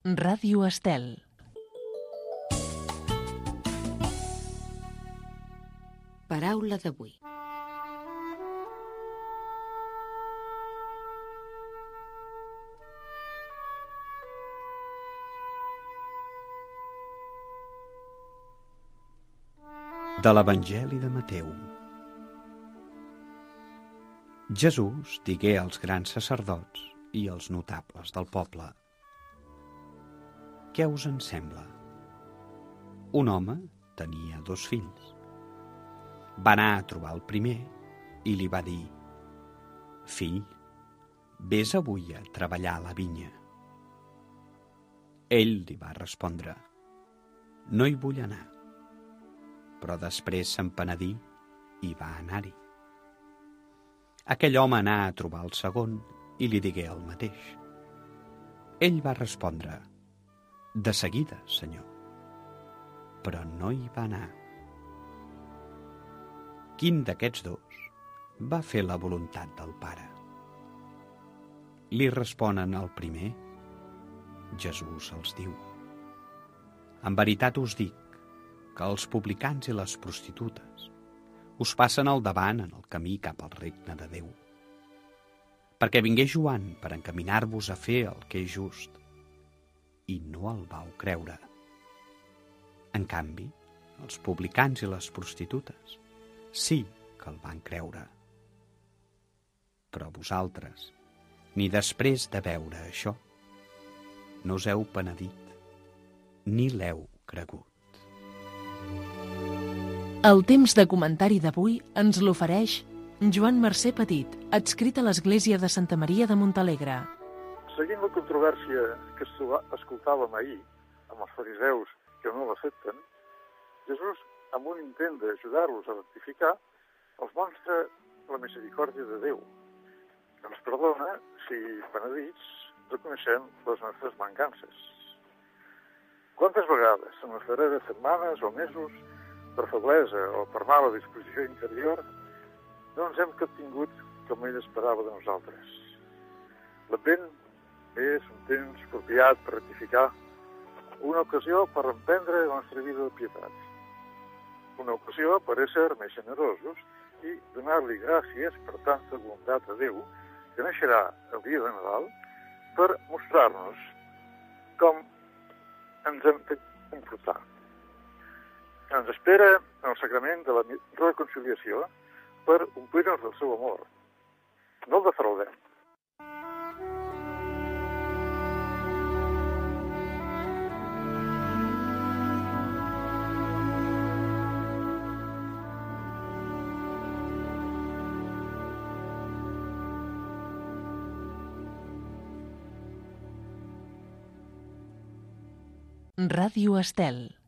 Ràdio Estel. Paraula d'avui. De l'Evangeli de Mateu. Jesús digué als grans sacerdots i als notables del poble: «Què us en sembla? Un home tenia 2 fills. Va anar a trobar el primer i li va dir: Fill, vés avui a treballar a la vinya. Ell li va respondre: No hi vull anar. Però després se'n penedí i va anar-hi. Aquell home anà a trobar el segon i li digué el mateix. Ell va respondre: De seguida, senyor. Però no hi va anar. Quin d'aquests 2 va fer la voluntat del pare? Li responen al primer. Jesús els diu: En veritat us dic que els publicans i les prostitutes us passen al davant en el camí cap al regne de Déu. Perquè vingué Joan per encaminar-vos a fer el que és just, i no el vau creure. En canvi, els publicans i les prostitutes sí que el van creure. Però vosaltres, ni després de veure això, no us heu penedit, ni l'heu cregut. El temps de comentari d'avui ens l'ofereix Joan Mercè Petit, adscrit a l'Església de Santa Maria de Montalegre. Seguint la controvèrsia que escoltàvem ahir amb els fariseus que no l'accepten, Jesús, amb un intent d'ajudar-los a rectificar, els mostra la misericòrdia de Déu. Ens perdona si, penedits, reconeixem les nostres mancances. Quantes vegades en les darreres setmanes o mesos, per feblesa o per mala disposició interior, no ens hem captingut com ell esperava de nosaltres. L'Advent és un temps apropiat per rectificar, una ocasió per reprendre la nostra vida de pietat, una ocasió per ésser més generosos i donar-li gràcies per tanta bondat a Déu que naixerà el dia de Nadal per mostrar-nos com ens hem de comportar. Ens espera en el sacrament de la reconciliació per omplir-nos del seu amor. No el defraudem. Ràdio Estel.